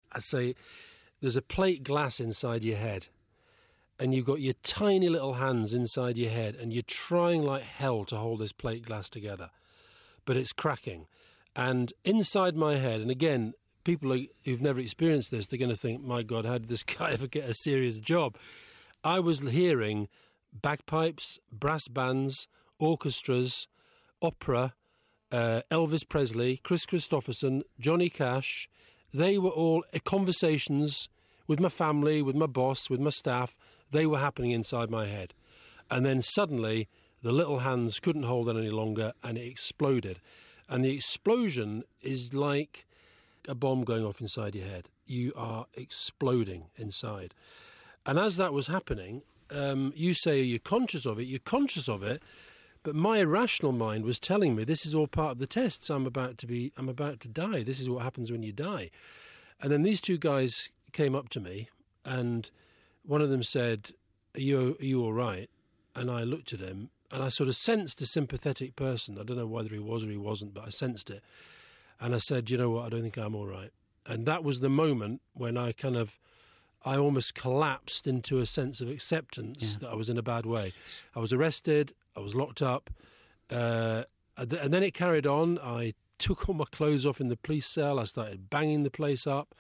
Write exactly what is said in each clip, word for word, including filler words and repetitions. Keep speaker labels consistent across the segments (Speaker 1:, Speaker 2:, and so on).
Speaker 1: I say, there's a plate glass inside your head, and you've got your tiny little hands inside your head, and you're trying like hell to hold this plate glass together, but it's cracking. And inside my head, and again, people who've never experienced this, they're going to think, my God, how did this guy ever get a serious job? I was hearing bagpipes, brass bands, orchestras, opera, uh, Elvis Presley, Chris Christopherson, Johnny Cash. They were all conversations with my family, with my boss, with my staff. They were happening inside my head. And then suddenly the little hands couldn't hold it any longer, and it exploded. And the explosion is like a bomb going off inside your head. You are exploding inside. And as that was happening, um, you say you're conscious of it, you're conscious of it, but my irrational mind was telling me this is all part of the tests. I'm about to be, I'm about to die. This is what happens when you die. And then these two guys came up to me, and one of them said, are you, are you all right? And I looked at him, and I sort of sensed a sympathetic person. I don't know whether he was or he wasn't, but I sensed it. And I said, you know what, I don't think I'm all right. And that was the moment when I kind of, I almost collapsed into a sense of acceptance yeah. that I was in a bad way. I was arrested, I was locked up, uh, and then it carried on. I took all my clothes off in the police cell. I started banging the place up.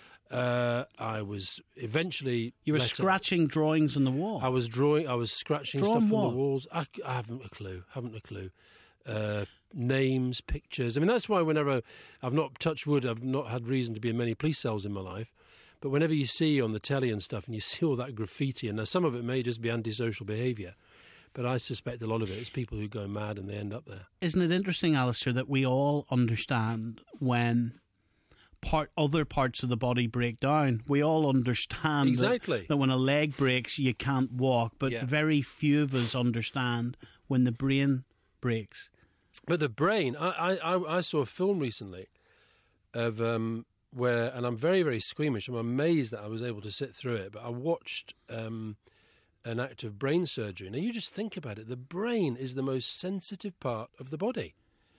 Speaker 1: Uh, I was eventually...
Speaker 2: You were scratching up. drawings on the wall.
Speaker 1: I was drawing, I was scratching
Speaker 2: Drawing
Speaker 1: stuff
Speaker 2: what?
Speaker 1: on the walls. I, I haven't a clue, haven't a clue. Uh, names, pictures. I mean, that's why whenever I've not touched wood, I've not had reason to be in many police cells in my life. But whenever you see on the telly and stuff, and you see all that graffiti, and now some of it may just be antisocial behaviour, but I suspect a lot of it is people who go mad and they end up there.
Speaker 2: Isn't it interesting, Alistair, that we all understand when part other parts of the body break down? We all understand
Speaker 1: exactly.
Speaker 2: that, that when a leg breaks, you can't walk, but
Speaker 1: yeah.
Speaker 2: very few of us understand when the brain breaks.
Speaker 1: But the brain, I, I, I saw a film recently of um, where, and I'm very, very squeamish. I'm amazed that I was able to sit through it, but I watched um, an act of brain surgery. Now, you just think about it. The brain is the most sensitive part of the body.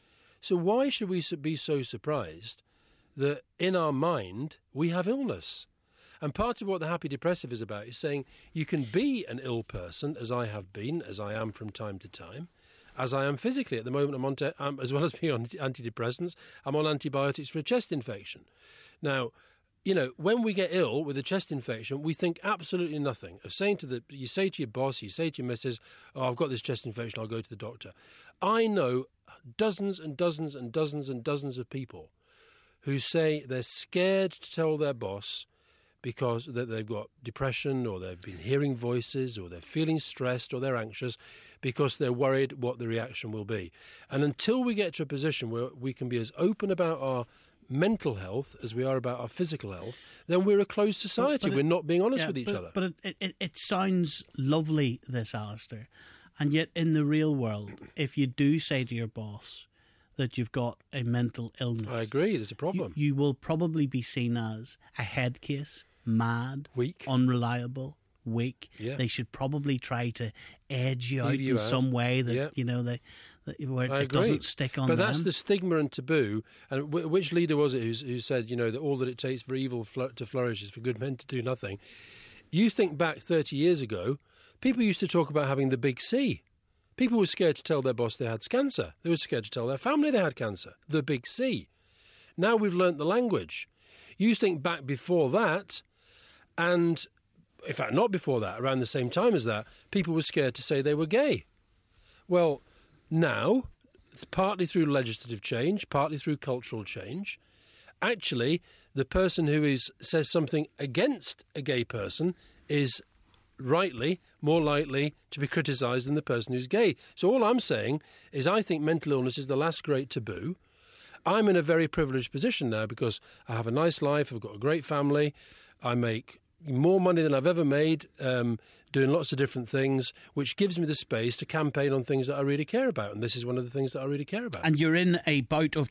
Speaker 1: So why should we be so surprised that in our mind we have illness? And part of what the Happy Depressive is about is saying you can be an ill person, as I have been, as I am from time to time, as I am physically. At the moment, I'm on, te- um, as well as being on antidepressants, I'm on antibiotics for a chest infection. Now, you know, when we get ill with a chest infection, we think absolutely nothing of saying to the, you say to your boss, you say to your missus, oh, I've got this chest infection, I'll go to the doctor. I know dozens and dozens and dozens and dozens of people who say they're scared to tell their boss because that they've got depression, or they've been hearing voices, or they're feeling stressed, or they're anxious because they're worried what the reaction will be. And until we get to a position where we can be as open about our mental health as we are about our physical health, then we're a closed society.
Speaker 2: But it,
Speaker 1: we're not being honest
Speaker 2: yeah,
Speaker 1: with each
Speaker 2: but,
Speaker 1: other.
Speaker 2: But it, it, it sounds lovely, this, Alistair. And yet in the real world, if you do say to your boss that you've got a mental illness,
Speaker 1: I agree, there's a problem.
Speaker 2: You, you will probably be seen as a head case, mad,
Speaker 1: weak,
Speaker 2: unreliable, weak.
Speaker 1: Yeah.
Speaker 2: They should probably try to edge you
Speaker 1: Leave
Speaker 2: out
Speaker 1: you
Speaker 2: in
Speaker 1: out.
Speaker 2: some way that,
Speaker 1: yeah.
Speaker 2: you know, they, that, where
Speaker 1: I
Speaker 2: it
Speaker 1: agree.
Speaker 2: doesn't stick on
Speaker 1: But
Speaker 2: them.
Speaker 1: that's the stigma and taboo. And w- which leader was it who's, who said, you know, that all that it takes for evil fl- to flourish is for good men to do nothing? You think back thirty years ago, people used to talk about having the big C. People were scared to tell their boss they had cancer. They were scared to tell their family they had cancer. The big C. Now we've learnt the language. You think back before that, and in fact not before that, around the same time as that, people were scared to say they were gay. Well, now, partly through legislative change, partly through cultural change, actually the person who is says something against a gay person is rightly more likely to be criticised than the person who's gay. So all I'm saying is I think mental illness is the last great taboo. I'm in a very privileged position now because I have a nice life, I've got a great family, I make more money than I've ever made, um, doing lots of different things, which gives me the space to campaign on things that I really care about. And this is one of the things that I really care about.
Speaker 2: And you're in a bout of